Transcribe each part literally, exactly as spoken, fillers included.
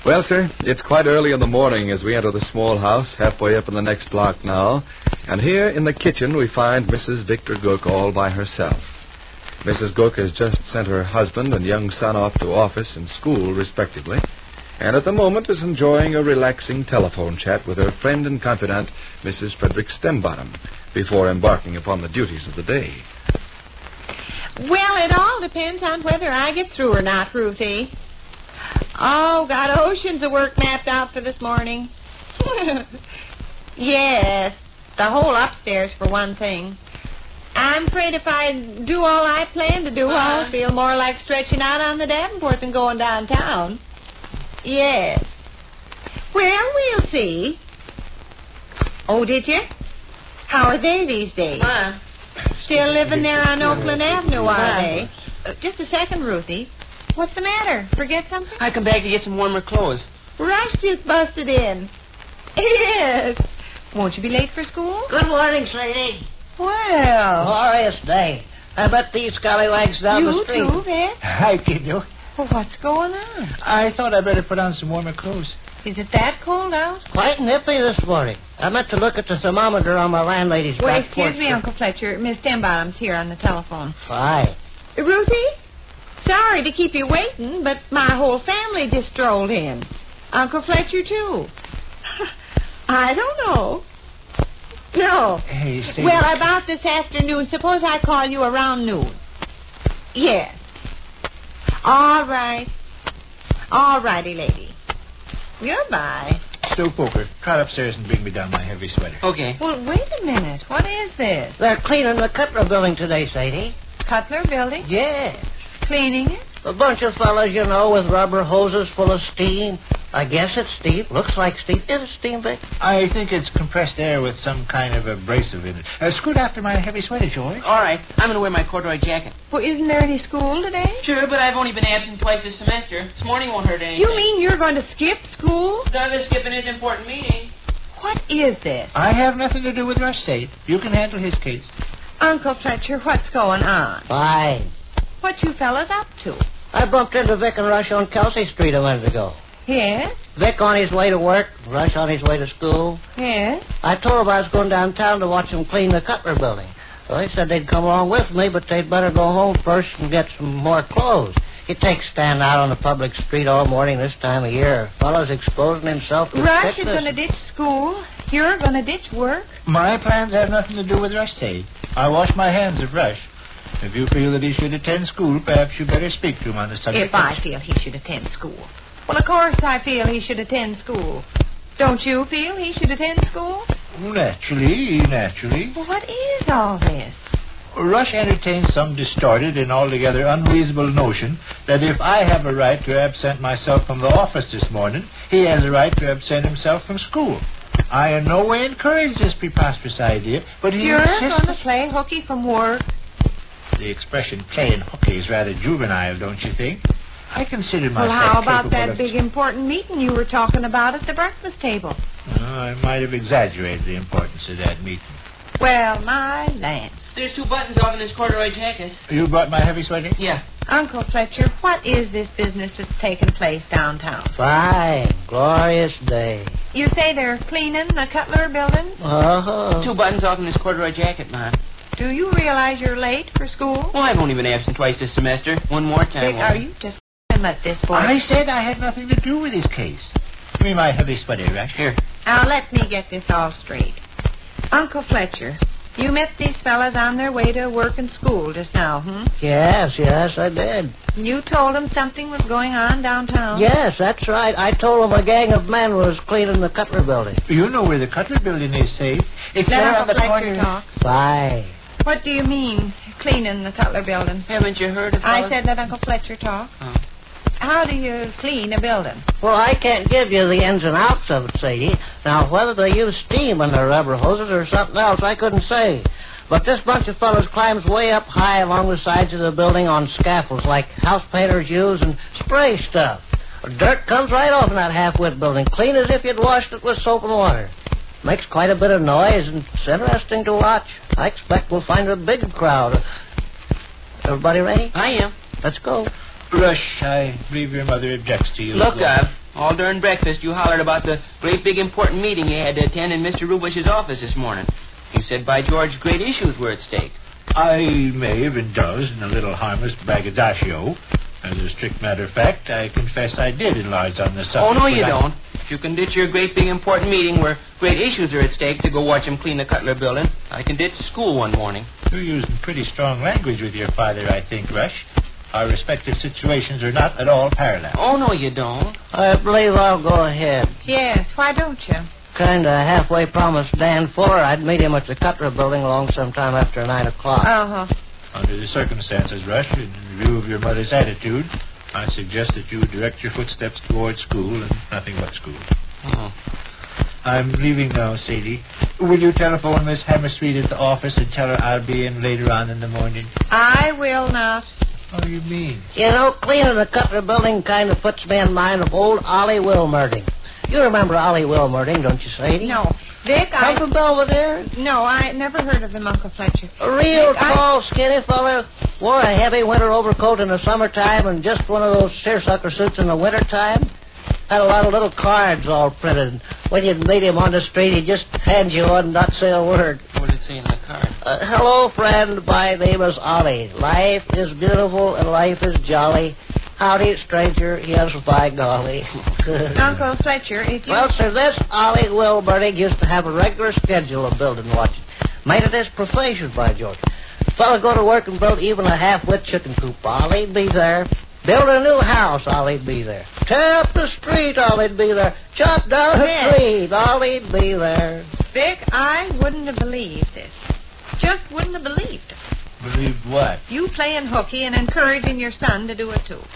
Well, sir, it's quite early in the morning as we enter the small house, halfway up in the next block now. And here in the kitchen we find Missus Victor Gook all by herself. Missus Gook has just sent her husband and young son off to office and school, respectively, and at the moment is enjoying a relaxing telephone chat with her friend and confidant, Missus Frederick Stembottom, before embarking upon the duties of the day. Well, it all depends on whether I get through or not, Ruthie. Oh, got oceans of work mapped out for this morning. Yes, the whole upstairs for one thing. I'm afraid if I do all I plan to do, I'll feel more like stretching out on the Davenport than going downtown. Yes. Well, we'll see. Oh, did you? How are they these days? Ma. Still living there on Oakland Avenue, are they? Uh, just a second, Ruthie. What's the matter? Forget something? I come back to get some warmer clothes. Rush just busted in. Yes. Won't you be late for school? Good morning, Sadie. Well. Glorious day. I bet these scallywags down you the street. You too, Vic? Hi, kiddo. Well, what's going on? I thought I'd better put on some warmer clothes. Is it that cold out? Quite nippy this morning. I meant to look at the thermometer on my landlady's Well, back excuse porch. me, Uncle Fletcher. Miss Stembottom's here on the telephone. Fine. Ruthie? Sorry to keep you waiting, but my whole family just strolled in. Uncle Fletcher, too. I don't know. No. Hey, Sadie. Well, about this afternoon, suppose I call you around noon. Yes. All right. All righty, lady. Goodbye. Stow Poker, trot upstairs and bring me down my heavy sweater. Okay. Well, wait a minute. What is this? They're cleaning the Cutler building today, Sadie. Cutler building? Yes. Cleaning it? A bunch of fellas, you know, with rubber hoses full of steam. I guess it's steam. Looks like steam. Is it steam, Vic? I think it's compressed air with some kind of abrasive in it. Uh, scoot after my heavy sweater, George. All right. I'm going to wear my corduroy jacket. Well, isn't there any school today? Sure, but I've only been absent twice this semester. This morning won't hurt anything. You mean you're going to skip school? Douglas skipping his important meeting. What is this? I have nothing to do with Rush, Sadie. You can handle his case. Uncle Fletcher, what's going on? Fine. What you fellas up to? I bumped into Vic and Rush on Kelsey Street a minute ago. Yes? Vic on his way to work, Rush on his way to school. Yes? I told him I was going downtown to watch them clean the Cutler building. So they said they'd come along with me, but they'd better go home first and get some more clothes. It takes standing out on the public street all morning this time of year. Fellow's exposing himself to Rush is sickness. going to ditch school. You're going to ditch work. My plans have nothing to do with Rush, Sadie. I wash my hands of Rush. If you feel that he should attend school, perhaps you better speak to him on the subject. If I feel he should attend school. Well, of course I feel he should attend school. Don't you feel he should attend school? Naturally, naturally. Well, what is all this? Rush entertains some distorted and altogether unreasonable notion that if I have a right to absent myself from the office this morning, he has a right to absent himself from school. I in no way encourage this preposterous idea, but he You're insists... going to play hooky from work? The expression playing hooky is rather juvenile, don't you think? I consider myself Well, how about capable that of... big important meeting you were talking about at the breakfast table? Oh, I might have exaggerated the importance of that meeting. Well, my land. There's two buttons off in this corduroy jacket. You brought my heavy sweater? Yeah. Uncle Fletcher, what is this business that's taking place downtown? Fine. Glorious day. You say they're cleaning the Cutler building? Uh-huh. Two buttons off in this corduroy jacket, Ma. Do you realize you're late for school? Well, I've only been absent twice this semester. One more time. Vic, are you just going to let this boy... I said I had nothing to do with his case. Give me my heavy sweater, Rush. Here. Now, let me get this all straight. Uncle Fletcher, you met these fellas on their way to work and school just now, hmm? Yes, yes, I did. You told them something was going on downtown? Yes, that's right. I told them a gang of men was cleaning the Cutler building. You know where the Cutler building is, Sadie. It's Let there on Uncle the Fletcher corner... talk. Fine. What do you mean, cleaning the Cutler building? Haven't you heard of I fellas? said let Uncle Fletcher talk. Oh. How do you clean a building? Well, I can't give you the ins and outs of it, Sadie. Now, whether they use steam in their rubber hoses or something else, I couldn't say. But this bunch of fellas climbs way up high along the sides of the building on scaffolds like house painters use and spray stuff. Dirt comes right off in that half-wit building, clean as if you'd washed it with soap and water. Makes quite a bit of noise, and it's interesting to watch. I expect we'll find a big crowd. Everybody ready? I am. Let's go. Rush, I believe your mother objects to you. Look, uh, all during breakfast, you hollered about the great big important meeting you had to attend in Mister Rubish's office this morning. You said, by George, great issues were at stake. I may have indulged in a little harmless braggadocio. As a strict matter of fact, I confess I did enlarge on the subject. Oh, no, you but I- don't. If you can ditch your great big important meeting where great issues are at stake to go watch him clean the Cutler building, I can ditch school one morning. You're using pretty strong language with your father, I think, Rush. Our respective situations are not at all parallel. Oh, no, you don't. I believe I'll go ahead. Yes, why don't you? Kind of halfway promised Dan Fuller I'd meet him at the Cutler building along sometime after nine o'clock. Uh-huh. Under the circumstances, Rush, in view of your mother's attitude, I suggest that you direct your footsteps towards school and nothing but school. Oh. I'm leaving now, Sadie. Will you telephone Miss Hammerstreet at the office and tell her I'll be in later on in the morning? I will not. What do you mean? You know, cleaning the Cutler building kind of puts me in mind of old Ollie Wilmerding. You remember Ollie Wilmerding, don't you, Sadie? No. Vic, Come I... from Belvedere? No, I never heard of him, Uncle Fletcher. A real Vic, I- tall, skinny fella. Wore a heavy winter overcoat in the summertime and just one of those seersucker suits in the wintertime. Had a lot of little cards all printed. When you'd meet him on the street, he'd just hand you one and not say a word. What did it say in the card? Uh, hello, friend. My name is Ollie. Life is beautiful and life is jolly. Howdy, stranger. Yes, by golly. Uncle Fletcher, if you... Well, sir, this Ollie Wilmerding used to have a regular schedule of building watching. Made it his profession, by George. Fellow go to work and build even a half-wit chicken coop. Ollie'd be there. Build a new house, Ollie'd be there. Tear up the street, Ollie'd be there. Chop down the Yes. tree, Ollie'd be there. Vic, I wouldn't have believed this. Just wouldn't have believed it. Believe what? You playing hooky and encouraging your son to do it, too.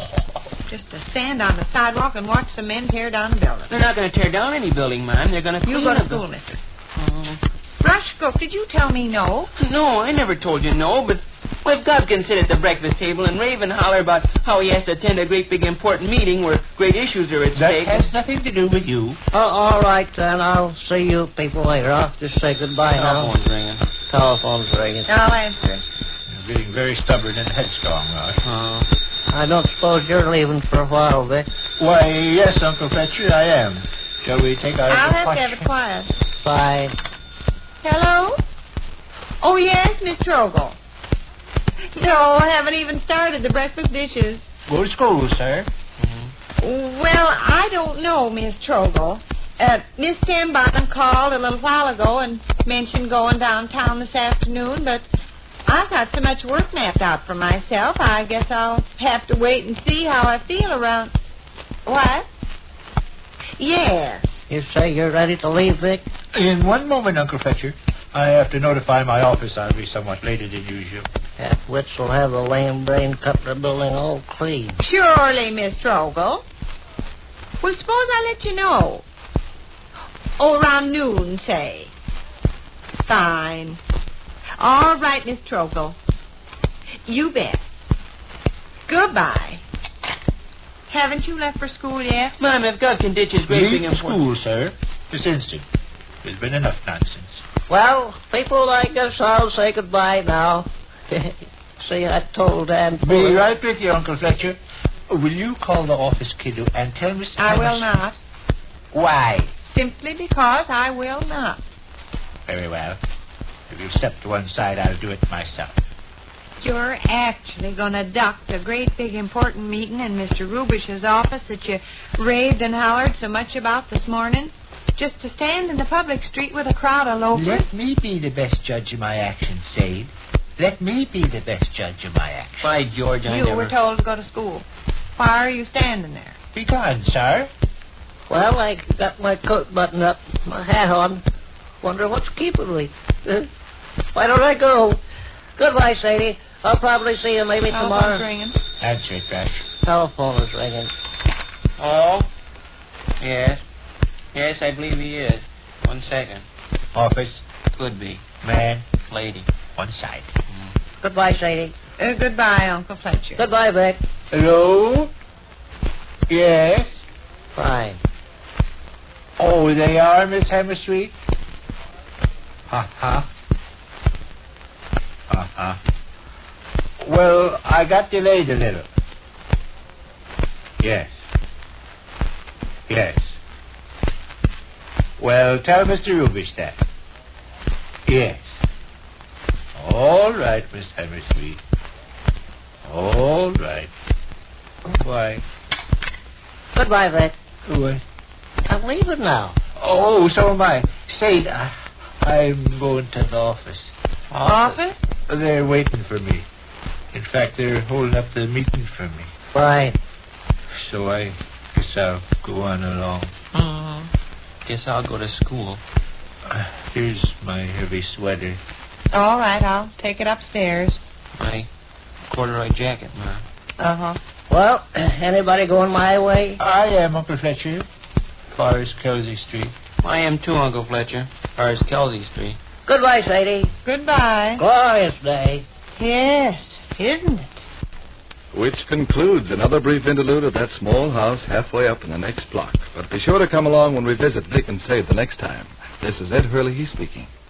Just to stand on the sidewalk and watch some men tear down a building. They're not going to tear down any building, ma'am. They're going to You clean go to the school, bu- mister. Oh. Rush Cook, did you tell me no? No, I never told you no, but if God can sit at the breakfast table and rave and holler about how he has to attend a great big important meeting where great issues are at That stake. has nothing to do with you. Oh, all right, then. I'll see you people later. I'll just say goodbye now. Telephone's ringing. Telephone's ringing. I'll answer it. You're getting very stubborn and headstrong, Rush. Oh. I don't suppose you're leaving for a while, Vic. Why, yes, Uncle Fletcher, I am. Shall we take our... I'll have to have it quiet. Bye. Hello? Oh, yes, Miss Trogle. No, I haven't even started the breakfast dishes. Go to school, sir. Mm-hmm. Well, I don't know, Miss Trogle. Uh, Miss Sambottom called a little while ago and mentioned going downtown this afternoon, but I've got so much work mapped out for myself, I guess I'll have to wait and see how I feel around... What? Yes. You say you're ready to leave, Vic? In one moment, Uncle Fletcher. I have to notify my office I'll be somewhat later than usual. Half-wits will have the lame-brain Cutler building all clean. Surely, Miss Trogle. Well, suppose I let you know. Oh, around noon, say. Fine. All right, Miss Trogle. You bet. Goodbye. Haven't you left for school yet? Ma'am, if God can ditch his great big Leave important... school, sir. This instant. There's been enough nonsense. Well, people, I guess I'll say goodbye now. See, I told Dan Be Fuller. right with you, Uncle Fletcher. Will you call the office kiddo and tell Mister I will Hammerstreet- not. Why? Simply because I will not. Very well. If you step to one side, I'll do it myself. You're actually going to duck the great big important meeting in Mister Rubish's office that you raved and hollered so much about this morning? Just to stand in the public street with a crowd of loafers? Let me be the best judge of my actions, Sade. Let me be the best judge of my actions. By George, I You never... were told to go to school. Why are you standing there? Be gone, sir. Well, I got my coat buttoned up, my hat on. Wonder what's keeping me. Uh, why don't I go? Goodbye, Sadie. I'll probably see you maybe Telephone's tomorrow. ringing. Answer it, Rush. Telephone is ringing. Oh? Yes. Yes, I believe he is. One second. Office, Could be. man, Lady. one side. Mm. Goodbye, Sadie. Uh, goodbye, Uncle Fletcher. Goodbye, Vic. Hello? Yes? Fine. Oh, they are, Miss Hammerstreet? Ha ha. Ha ha. Well, I got delayed a little. Yes. Yes. Well, tell Mister Rubish that. Yes. All right, Miss Hammersmith. All right. Goodbye. Goodbye, Vic. Goodbye. I'm leaving now. Oh, so am I. Say, uh, I'm going to the office. Office? They're waiting for me. In fact, they're holding up the meeting for me. Right. So I guess I'll go on along. Mm-hmm. Guess I'll go to school. Uh, here's my heavy sweater. All right, I'll take it upstairs. My corduroy jacket, Ma. Uh-huh. Well, anybody going my way? I am, Uncle Fletcher. Far as Kelsey Street. I am too, Uncle Fletcher. Far as Kelsey Street. Goodbye, Sadie. Goodbye. Glorious day. Yes, isn't it? Which concludes another brief interlude of that small house halfway up in the next block. But be sure to come along when we visit Vic and Sade the next time. This is Ed Hurley speaking.